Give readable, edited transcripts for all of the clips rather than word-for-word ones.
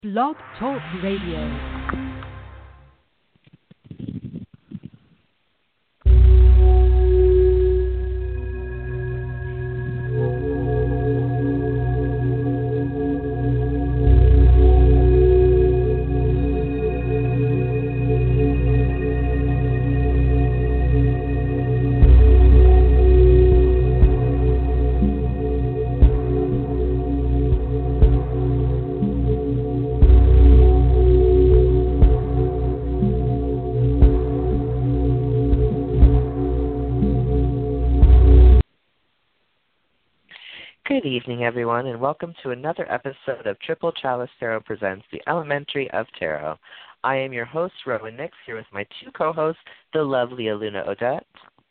Blog Talk Radio. Good evening, everyone, and welcome to another episode of Triple Chalice Tarot Presents The Elementary of Tarot. I am your host, Rowan Nix, here with my two co-hosts, the lovely Aluna Odette.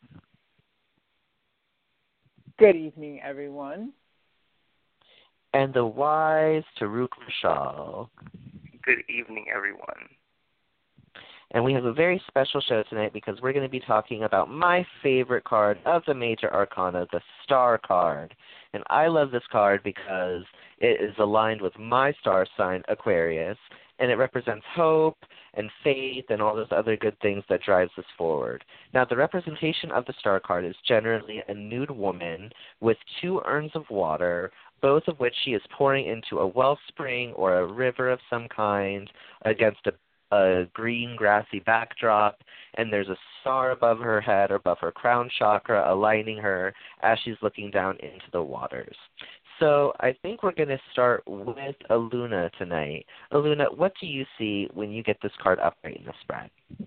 Good evening, everyone. And the wise Taruk Rashal. Good evening, everyone. And we have a very special show tonight because we're going to be talking about my favorite card of the Major Arcana, the Star card. And I love this card because it is aligned with my star sign, Aquarius, and it represents hope and faith and all those other good things that drives us forward. Now, the representation of the Star card is generally a nude woman with two urns of water, both of which she is pouring into a wellspring or a river of some kind against a green grassy backdrop, and there's a star above her head or above her crown chakra aligning her as she's looking down into the waters. So I think we're going to start with Aluna tonight. Aluna, what do you see when you get this card upright in the spread?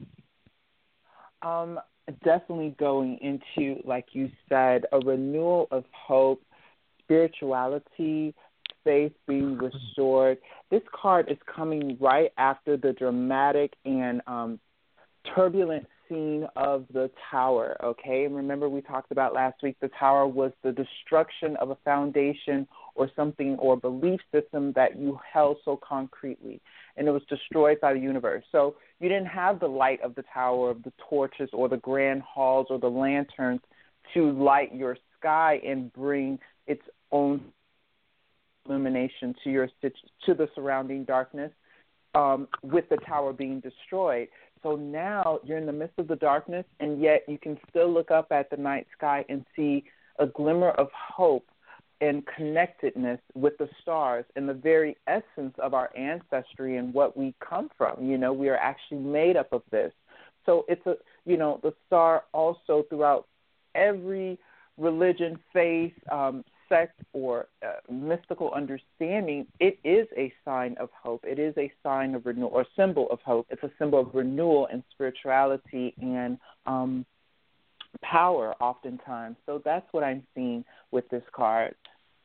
Definitely going into, like you said, a renewal of hope, spirituality, faith being restored. This card is coming right after the dramatic and turbulent scene of the tower, okay? And remember we talked about last week, the tower was the destruction of a foundation or something or belief system that you held so concretely, and it was destroyed by the universe. So you didn't have the light of the tower, of the torches or the grand halls or the lanterns to light your sky and bring its own illumination to the surrounding darkness, with the tower being destroyed. So now you're in the midst of the darkness, and yet you can still look up at the night sky and see a glimmer of hope and connectedness with the stars and the very essence of our ancestry and what we come from. You know, we are actually made up of this. So it's the star also throughout every religion, faith, sect or mystical understanding, it is a sign of hope. It is a sign of renewal or symbol of hope. It's a symbol of renewal and spirituality and power oftentimes. So that's what I'm seeing with this card.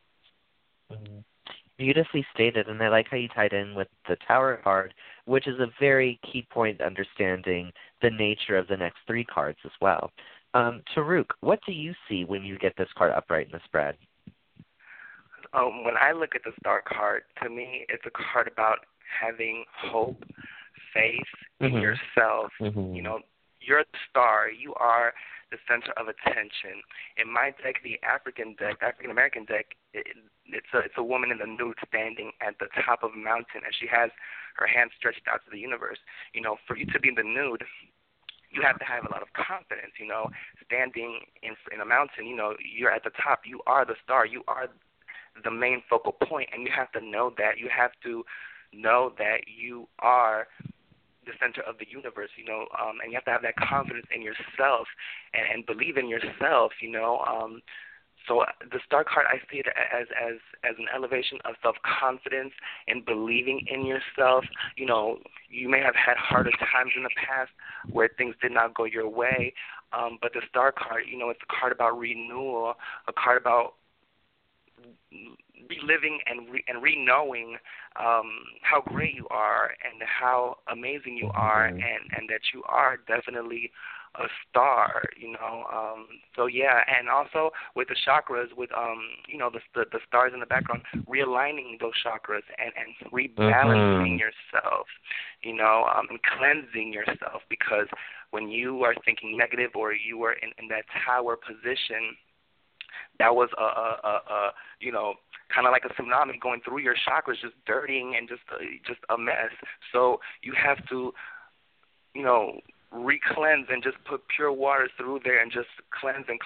Beautifully stated, and I like how you tied in with the Tower card, which is a very key point understanding the nature of the next three cards as well. Taruk, what do you see when you get this card upright in the spread? When I look at the Star card, to me, it's a card about having hope, faith in yourself. You know, you're the star. You are the center of attention. In my deck, the African American deck, it's a woman in the nude standing at the top of a mountain, and she has her hands stretched out to the universe. You know, for you to be in the nude, you have to have a lot of confidence. You know, standing in a mountain, you know, you're at the top. You are the star. You are the main focal point, and you have to know that. You have to know that you are the center of the universe, you know, and you have to have that confidence in yourself and believe in yourself, you know. So the Star card, I see it as an elevation of self-confidence and believing in yourself. You know, you may have had harder times in the past where things did not go your way, but the Star card, you know, it's a card about renewal, a card about reliving and re-knowing how great you are and how amazing you are, and that you are definitely a star, you know. So yeah, and also with the chakras, with you know, the stars in the background, realigning those chakras and rebalancing yourself, you know, and cleansing yourself, because when you are thinking negative or you are in that tower position, that was a you know, kind of like a tsunami going through your chakras, just dirtying and just a mess. So you have to, re-cleanse and just put pure water through there and just cleanse and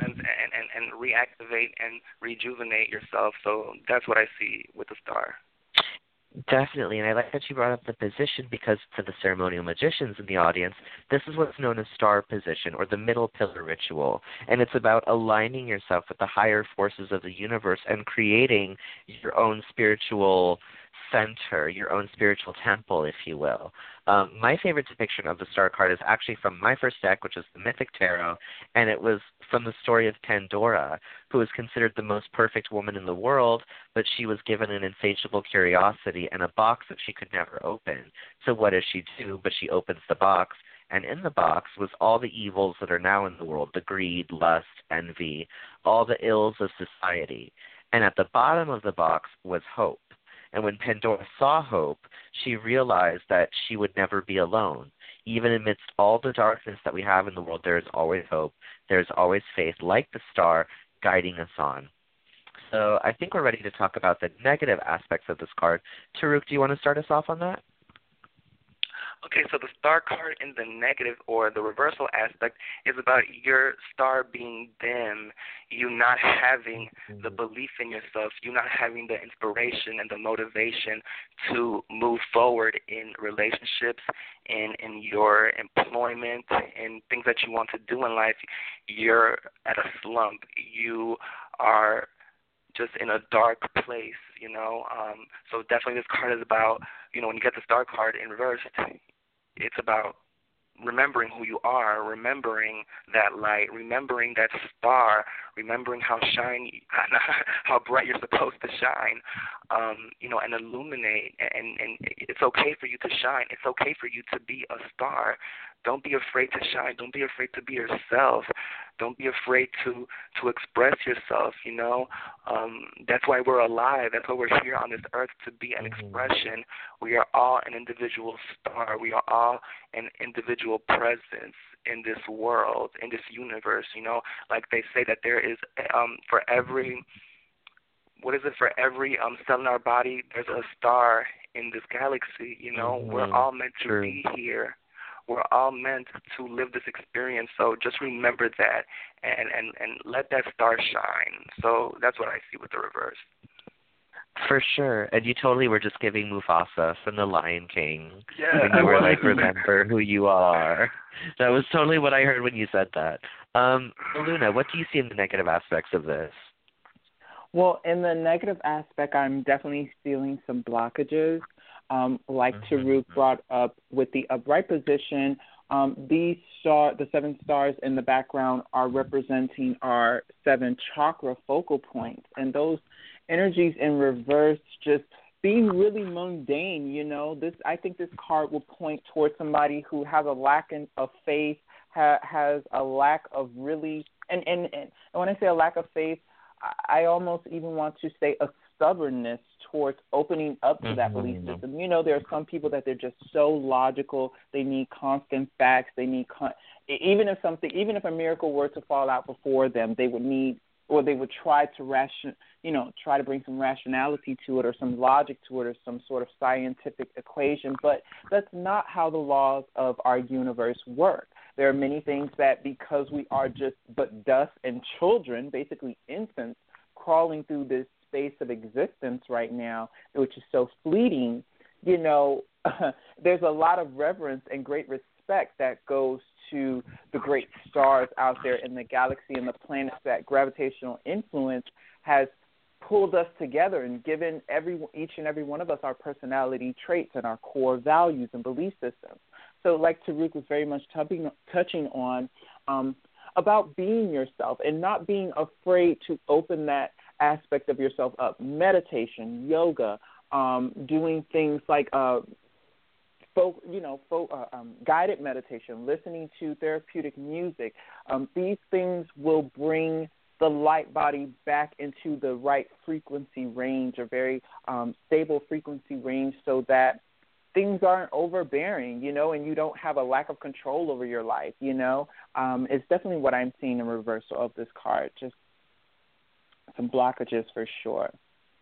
reactivate and rejuvenate yourself. So that's what I see with the star. Definitely, and I like that you brought up the position, because for the ceremonial magicians in the audience, this is what's known as star position, or the middle pillar ritual, and it's about aligning yourself with the higher forces of the universe and creating your own spiritual center, your own spiritual temple, if you will. My favorite depiction of the star card is actually from my first deck, which is the Mythic Tarot, and it was from the story of Pandora, who was considered the most perfect woman in the world, but she was given an insatiable curiosity and a box that she could never open. So what does she do? But she opens the box, and in the box was all the evils that are now in the world, the greed, lust, envy, all the ills of society. And at the bottom of the box was hope. And when Pandora saw hope, she realized that she would never be alone. Even amidst all the darkness that we have in the world, there is always hope. There's always faith, like the star, guiding us on. So I think we're ready to talk about the negative aspects of this card. Taruk, do you want to start us off on that? Okay, so the star card in the negative or the reversal aspect is about your star being dim, you not having the belief in yourself, you not having the inspiration and the motivation to move forward in relationships and in your employment and things that you want to do in life. You're at a slump. You are just in a dark place, So definitely this card is about, when you get the star card in reverse, it's about remembering who you are, remembering that light, remembering that star, remembering how shiny, how bright you're supposed to shine, and illuminate. And it's okay for you to shine. It's okay for you to be a star. Don't be afraid to shine. Don't be afraid to be yourself. Don't be afraid to express yourself, That's why we're alive. That's why we're here on this earth, to be an expression. We are all an individual star. We are all an individual presence in this world, in this universe, Like they say that there is, for every cell in our body, there's a star in this galaxy, We're all meant to be here. We're all meant to live this experience, so just remember that and let that star shine. So that's what I see with the reverse. For sure. And you totally were just giving Mufasa from The Lion King. Yeah. When you were like, remember who you are. That was totally what I heard when you said that. Luna, what do you see in the negative aspects of this? Well, in the negative aspect, I'm definitely feeling some blockages. Like Taruk brought up with the upright position, the 7 stars in the background are representing our 7 chakra focal points, and those energies in reverse just being really mundane. I think this card will point towards somebody who has a lack of faith, has a lack of really, and when I say a lack of faith, I almost even want to say a stubbornness towards opening up to that belief system. There are some people that they're just so logical. They need constant facts. They need even if a miracle were to fall out before them, they would need, or they would try to try to bring some rationality to it, or some logic to it, or some sort of scientific equation. But that's not how the laws of our universe work. There are many things that, because we are just but dust and children, basically infants, crawling through this space of existence right now, which is so fleeting, there's a lot of reverence and great respect that goes to the great stars out there in the galaxy and the planets that gravitational influence has pulled us together and given each and every one of us our personality traits and our core values and belief systems. So like Taruk was very much touching on about being yourself and not being afraid to open that aspect of yourself up. Meditation, yoga, doing things like guided meditation, listening to therapeutic music. These things will bring the light body back into the right frequency range, a very stable frequency range, so that things aren't overbearing, and you don't have a lack of control over your life, It's definitely what I'm seeing in reversal of this card, just some blockages for sure.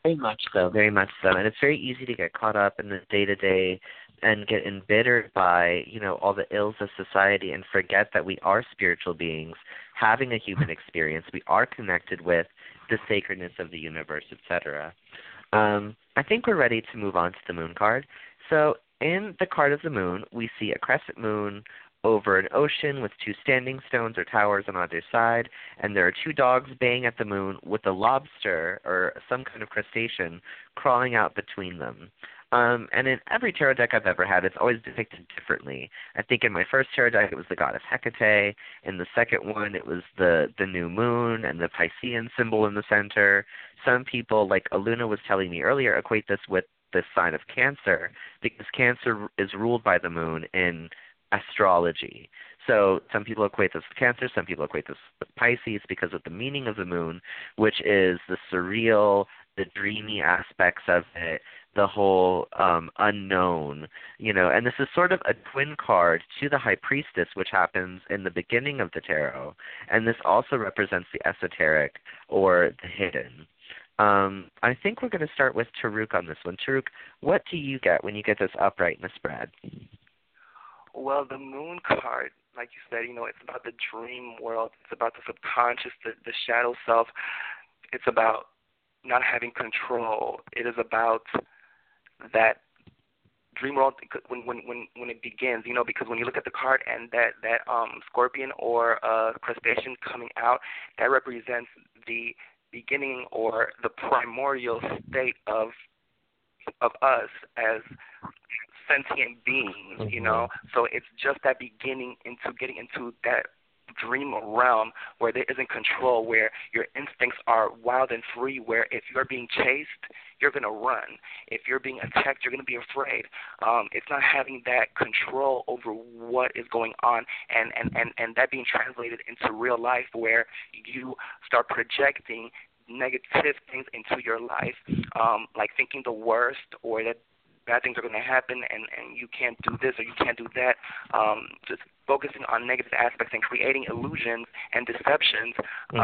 Very much so, very much so. And it's very easy to get caught up in the day-to-day and get embittered by, all the ills of society and forget that we are spiritual beings having a human experience. We are connected with the sacredness of the universe, etc. I think we're ready to move on to the moon card. So in the card of the moon, we see a crescent moon over an ocean with two standing stones or towers on either side, and there are two dogs baying at the moon with a lobster or some kind of crustacean crawling out between them. And in every tarot deck I've ever had, it's always depicted differently. I think in my first tarot deck, it was the goddess Hecate. In the second one, it was the new moon and the Piscean symbol in the center. Some people, like Aluna was telling me earlier, equate this with the sign of Cancer, because Cancer is ruled by the moon in astrology. So some people equate this with Cancer, some people equate this with Pisces because of the meaning of the moon, which is the surreal, the dreamy aspects of it, the whole unknown, and this is sort of a twin card to the High Priestess, which happens in the beginning of the tarot, and this also represents the esoteric or the hidden. I think we're going to start with Taruk on this one. Taruk, what do you get when you get this upright in a spread? Well, the moon card, like you said, it's about the dream world. It's about the subconscious, the shadow self. It's about not having control. It is about that dream world when it begins, because when you look at the card and that scorpion or crustacean coming out, that represents the beginning or the primordial state of us as sentient beings, So it's just that beginning into getting into that dream realm where there isn't control, where your instincts are wild and free, where if you're being chased, you're going to run. If you're being attacked, you're going to be afraid. It's not having that control over what is going on and that being translated into real life where you start projecting negative things into your life, like thinking the worst or that bad things are going to happen and you can't do this or you can't do that, just focusing on negative aspects and creating illusions and deceptions,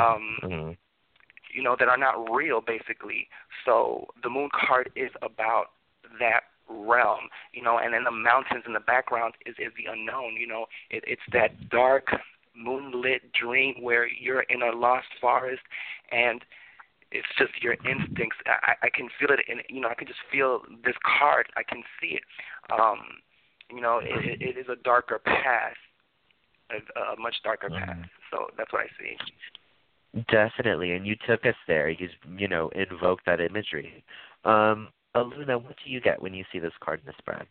that are not real, basically. So the moon card is about that realm, and then the mountains in the background is the unknown, it's that dark, moonlit dream where you're in a lost forest and it's just your instincts. I can feel it, I can just feel this card. I can see it. It is a darker path, a much darker path. So that's what I see. Definitely, and you took us there. You invoked that imagery. Aluna, what do you get when you see this card in the spread?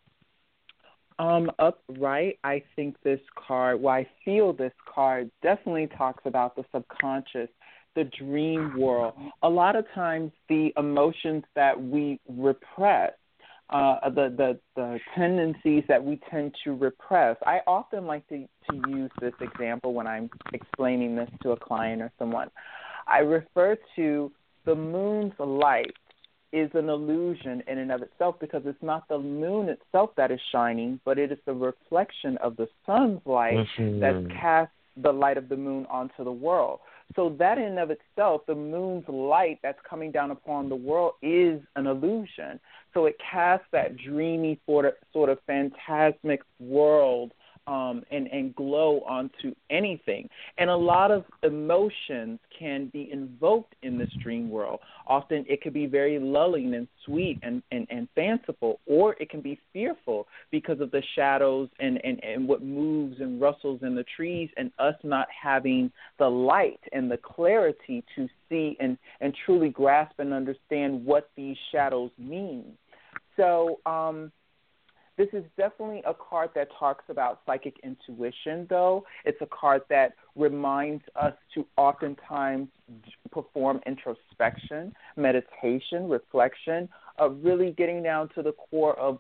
Upright, I think this card, I feel this card definitely talks about the subconscious, the dream world. A lot of times the emotions that we repress, the tendencies that we tend to repress. I often like to use this example when I'm explaining this to a client or someone. I refer to the moon's light is an illusion in and of itself because it's not the moon itself that is shining, but it is the reflection of the sun's light that casts the light of the moon onto the world. So that in and of itself, the moon's light that's coming down upon the world is an illusion. So it casts that dreamy sort of phantasmic world and glow onto anything. And a lot of emotions can be invoked in this dream world. Often it could be very lulling and sweet and fanciful, or it can be fearful because of the shadows and what moves and rustles in the trees and us not having the light and the clarity to see and truly grasp and understand what these shadows mean. So this is definitely a card that talks about psychic intuition, though. It's a card that reminds us to oftentimes perform introspection, meditation, reflection, of really getting down to the core of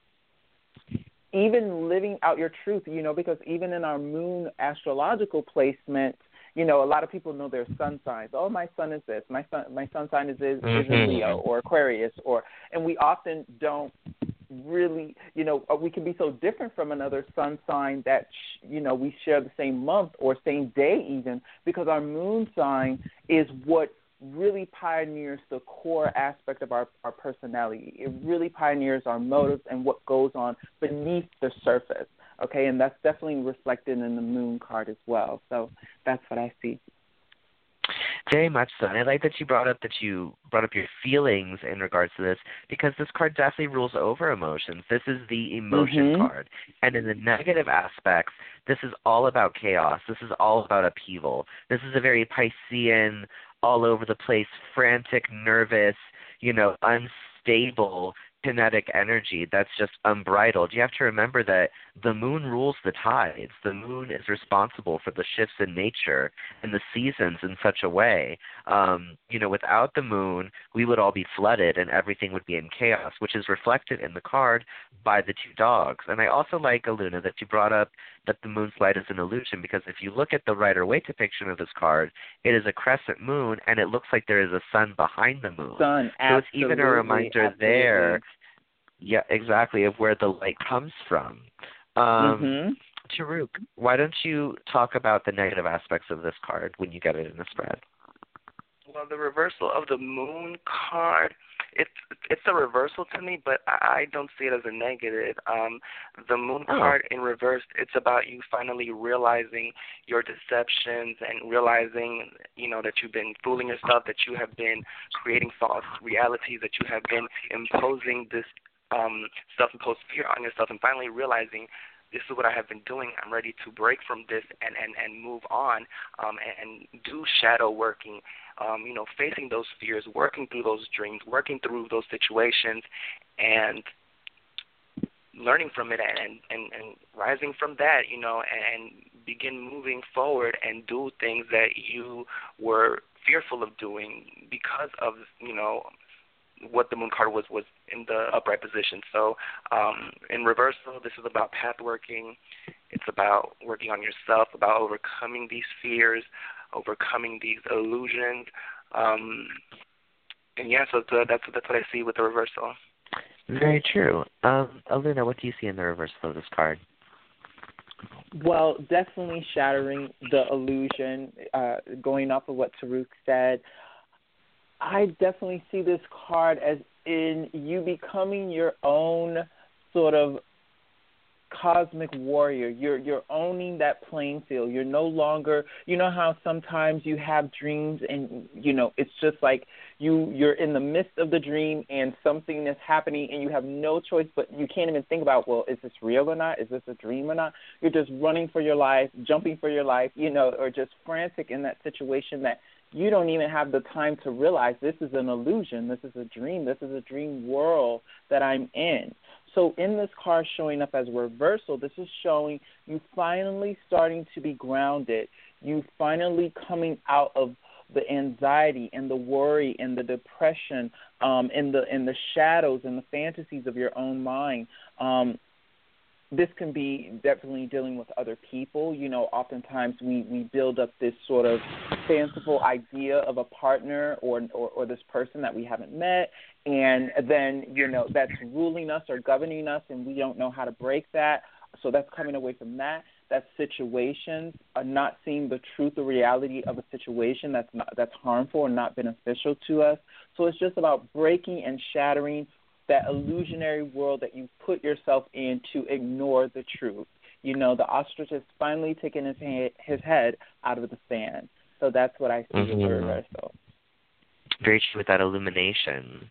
even living out your truth, because even in our moon astrological placement, a lot of people know their sun signs. Oh, my sun is this. My sun sign is in Leo or Aquarius, and we often don't really, we can be so different from another sun sign that, we share the same month or same day even, because our moon sign is what really pioneers the core aspect of our personality. It really pioneers our motives and what goes on beneath the surface, okay? And that's definitely reflected in the moon card as well. So that's what I see. Very much so. And I like that you brought up your feelings in regards to this, because this card definitely rules over emotions. This is the emotion card. And in the negative aspects, this is all about chaos. This is all about upheaval. This is a very Piscean, all over the place, frantic, nervous, unstable kinetic energy that's just unbridled. You have to remember that the moon rules the tides. The moon is responsible for the shifts in nature and the seasons in such a way. Without the moon, we would all be flooded and everything would be in chaos, which is reflected in the card by the two dogs. And I also like, Aluna, that you brought up that the moon's light is an illusion, because if you look at the Rider-Waite depiction of this card, it is a crescent moon, and it looks like there is a sun behind the moon. Sun, so it's even a reminder there, yeah, exactly, of where the light comes from. Taruk, why don't you talk about the negative aspects of this card when you get it in the spread? Well, the reversal of the moon card, it's a reversal to me, but I don't see it as a negative. The moon card in reverse, it's about you finally realizing your deceptions and realizing, that you've been fooling yourself, that you have been creating false realities, that you have been imposing this self-imposed fear on yourself, and finally realizing this is what I have been doing. I'm ready to break from this and move on and do shadow working, facing those fears, working through those dreams, working through those situations, and learning from it and rising from that, and begin moving forward and do things that you were fearful of doing because of, what the moon card was in the upright position. So in reversal, this is about path working. It's about working on yourself, about overcoming these fears, overcoming these illusions. So that's what I see with the reversal. Very true. Aluna, what do you see in the reversal of this card? Well, definitely shattering the illusion, going off of what Taruk said. I definitely see this card as in you becoming your own sort of cosmic warrior. You're owning that playing field. You're no longer, how sometimes you have dreams and, it's just like you're in the midst of the dream and something is happening and you have no choice, but you can't even think about, well, is this real or not? Is this a dream or not? You're just running for your life, jumping for your life, or just frantic in that situation that you don't even have the time to realize this is an illusion, this is a dream, this is a dream world that I'm in. So in this card showing up as reversal, this is showing you finally starting to be grounded, you finally coming out of the anxiety and the worry and the depression and the shadows and the fantasies of your own mind. This can be definitely dealing with other people. Oftentimes we build up this sort of fanciful idea of a partner or this person that we haven't met, and then, that's ruling us or governing us, and we don't know how to break that. So that's coming away from that. That's situations, not seeing the truth or reality of a situation that's harmful or not beneficial to us. So it's just about breaking and shattering that illusionary world that you put yourself in to ignore the truth. The ostrich has finally taken his head out of the sand. So that's what I see with the reversal. Very true with that illumination.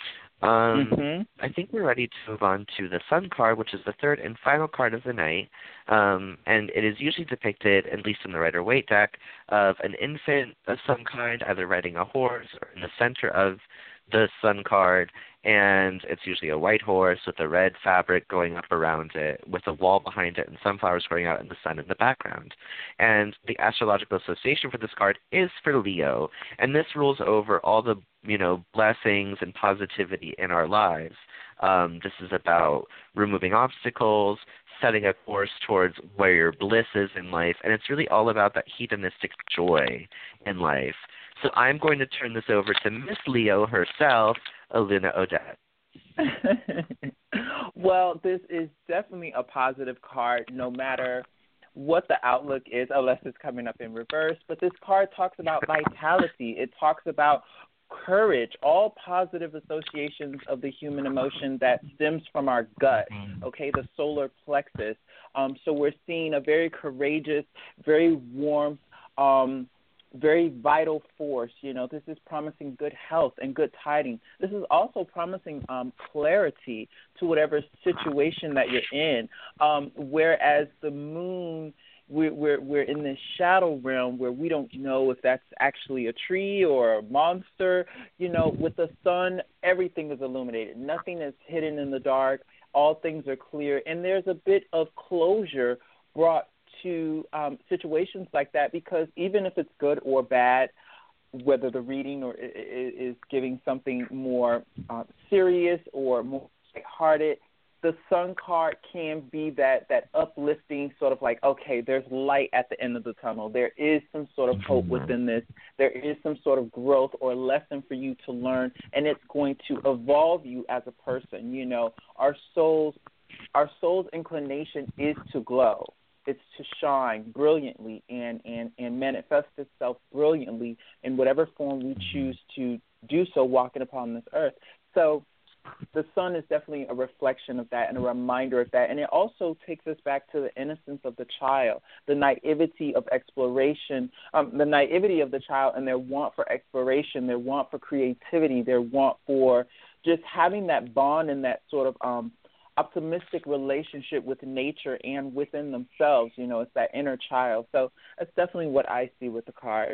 I think we're ready to move on to the Sun card, which is the third and final card of the night. And it is usually depicted, at least in the Rider-Waite deck, of an infant of some kind, either riding a horse or in the center of the Sun card, and it's usually a white horse with a red fabric going up around it, with a wall behind it and sunflowers growing out in the sun in the background. And the astrological association for this card is for Leo, and this rules over all the blessings and positivity in our lives. This is about removing obstacles, setting a course towards where your bliss is in life, and it's really all about that hedonistic joy in life. So I'm going to turn this over to Miss Leo herself, Aluna Odette. Well, this is definitely a positive card, no matter what the outlook is, unless it's coming up in reverse. But this card talks about vitality. It talks about courage, all positive associations of the human emotion that stems from our gut, okay, the solar plexus. So we're seeing a very courageous, very warm, very vital force. You know, this is promising good health and good tidings. This is also promising clarity to whatever situation that you're in, whereas the moon, we're in this shadow realm where we don't know if that's actually a tree or a monster. You know, with the sun, everything is illuminated. Nothing is hidden in the dark. All things are clear. And there's a bit of closure brought to situations like that, because even if it's good or bad, whether the reading or is giving something more serious or more lighthearted, the sun card can be that uplifting sort of like, okay, there's light at the end of the tunnel. There is some sort of hope within this. There is some sort of growth or lesson for you to learn, and it's going to evolve you as a person. You know, our soul's inclination is to glow. It's to shine brilliantly and manifest itself brilliantly in whatever form we choose to do so walking upon this earth. So the sun is definitely a reflection of that and a reminder of that. And it also takes us back to the innocence of the child, the naivety of exploration, the naivety of the child and their want for exploration, their want for creativity, their want for just having that bond and that sort of optimistic relationship with nature and within themselves. You know, it's that inner child. So that's definitely what I see with the card.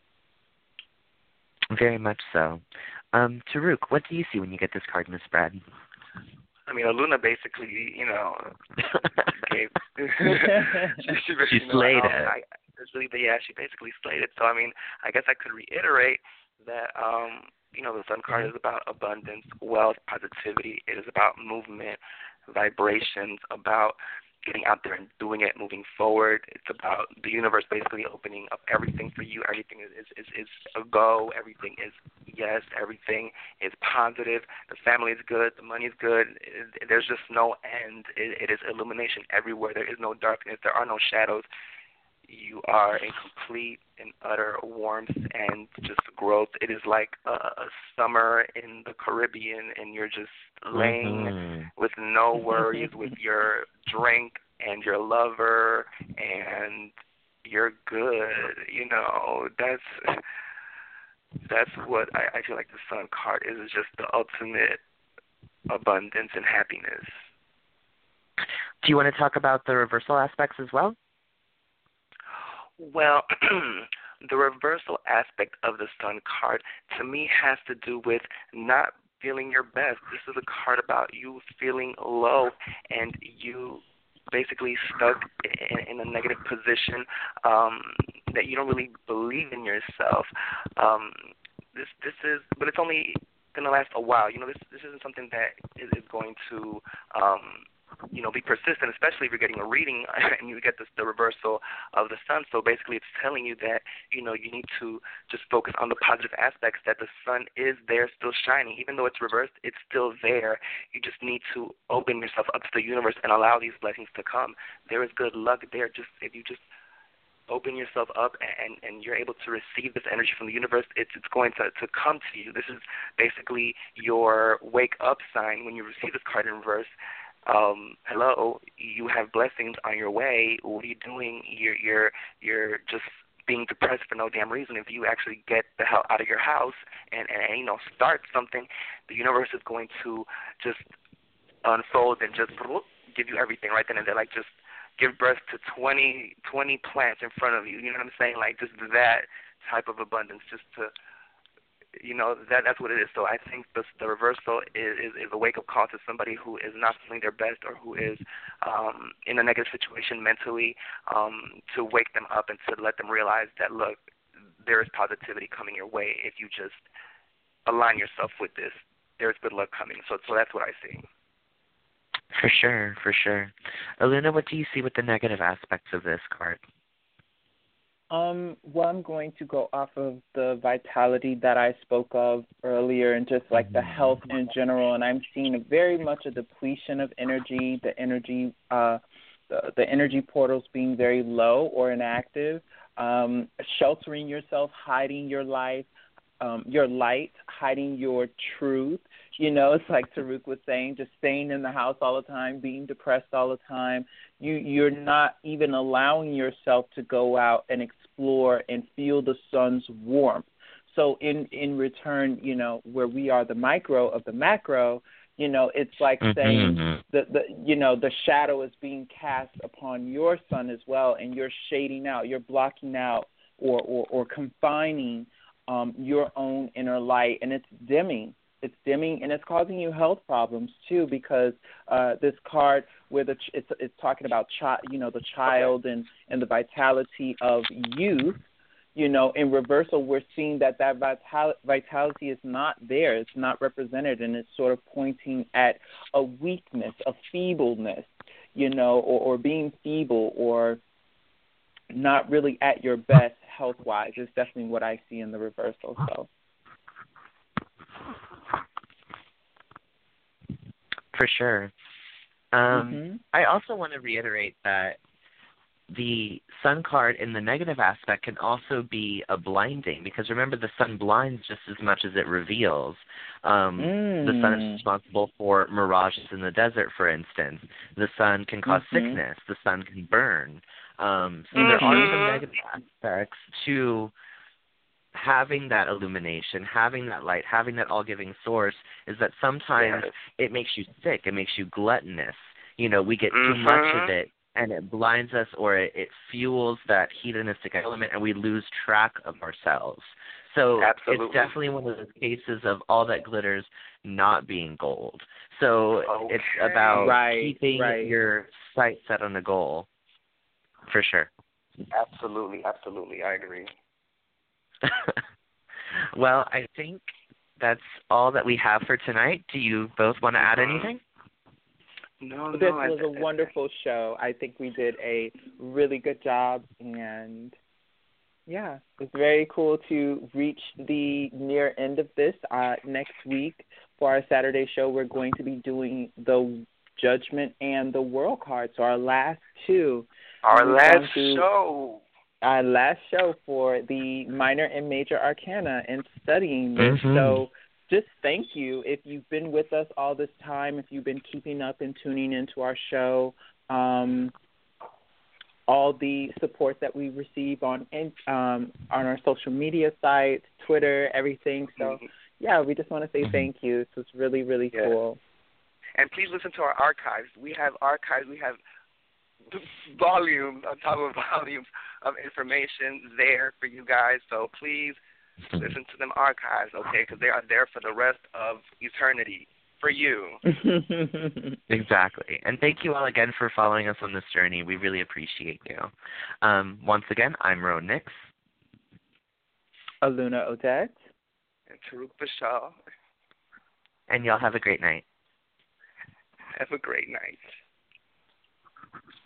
Very much so. Taruk, what do you see when you get this card, Miss Brad? I mean, Aluna basically, you know, gave. She slayed it. She basically slayed it. So, I mean, I guess I could reiterate that, you know, the sun card is about abundance, wealth, positivity. It is about movement, vibrations, about getting out there and doing it, moving forward. It's about the universe basically opening up everything for you. Everything is a go. Everything is yes. Everything is positive. The family is good. The money is good. There's just no end. It is illumination everywhere. There is no darkness. There are no shadows. You are in complete and utter warmth and just growth. It is like a summer in the Caribbean, and you're just laying with no worries with your drink and your lover, and you're good. You know, that's what I feel like the sun card is just the ultimate abundance and happiness. Do you want to talk about the reversal aspects as well? Well, the reversal aspect of the sun card to me has to do with not feeling your best. This is a card about you feeling low and you basically stuck in a negative position, that you don't really believe in yourself. This is, but it's only going to last a while. You know, this isn't something that is going to you know, be persistent, especially if you're getting a reading and you get the reversal of the sun. So basically it's telling you that, you know, you need to just focus on the positive aspects, that the sun is there still shining. Even though it's reversed, it's still there. You just need to open yourself up to the universe and allow these blessings to come. There is good luck there. Just if you just open yourself up and you're able to receive this energy from the universe, it's going to come to you. This is basically your wake up sign when you receive this card in reverse. Hello, you have blessings on your way. What are you doing? You're just being depressed for no damn reason. If you actually get the hell out of your house and you know, start something, the universe is going to just unfold and just give you everything right then and there. Like, just give birth to 20 plants in front of you. You know what I'm saying? Like, just that type of abundance, just to, you know, that's what it is. So I think the reversal is a wake-up call to somebody who is not feeling their best or who is in a negative situation mentally, to wake them up and to let them realize that, look, there is positivity coming your way if you just align yourself with this. There's good luck coming. So that's what I see. For sure. Aluna, what do you see with the negative aspects of this card? Well, I'm going to go off of the vitality that I spoke of earlier and just like the health in general, and I'm seeing very much a depletion of energy. The energy the energy portals being very low or inactive, sheltering yourself, hiding your life, your light, hiding your truth. You know, it's like Tariq was saying, just staying in the house all the time, being depressed all the time. You're not even allowing yourself to go out and explore and feel the sun's warmth. So in return, you know, where we are the micro of the macro, you know, it's like saying the shadow is being cast upon your sun as well, and you're shading out, you're blocking out or confining your own inner light, and it's dimming. It's dimming, and it's causing you health problems too, because this card where it's talking about the child and the vitality of youth. You know, in reversal, we're seeing that vitality is not there. It's not represented, and it's sort of pointing at a weakness, a feebleness, you know, or being feeble or not really at your best health-wise. It's definitely what I see in the reversal. So. For sure. I also want to reiterate that the sun card in the negative aspect can also be a blinding, because remember, the sun blinds just as much as it reveals. The sun is responsible for mirages in the desert, for instance. The sun can cause sickness. The sun can burn. So there are some negative aspects to having that illumination, having that light, having that all-giving source, is that sometimes it makes you sick. It makes you gluttonous. You know, we get too much of it, and it blinds us, or it fuels that hedonistic element, and we lose track of ourselves. So it's definitely one of those cases of all that glitters not being gold. So it's about keeping your sight set on a goal, for sure. Absolutely, I agree. Well, I think that's all that we have for tonight. Do you both want to add anything? No, this was a wonderful show. I think we did a really good job, and yeah, it's very cool to reach the near end of this. Next week for our Saturday show, we're going to be doing the Judgment and the World cards. So our last two. Our last show for the minor and major arcana and studying this. So just thank you if you've been with us all this time, if you've been keeping up and tuning into our show, all the support that we receive on our social media sites, Twitter, everything. So, yeah, we just want to say thank you. This was really, really cool. And please listen to our archives. We have archives. We have volumes on top of volumes of information there for you guys. So please listen to them archives, okay, because they are there for the rest of eternity for you. Exactly. And thank you all again for following us on this journey. We really appreciate you. Once again, I'm Roan Nix. Aluna Odette. And Tariq Bashal. And y'all have a great night. Have a great night.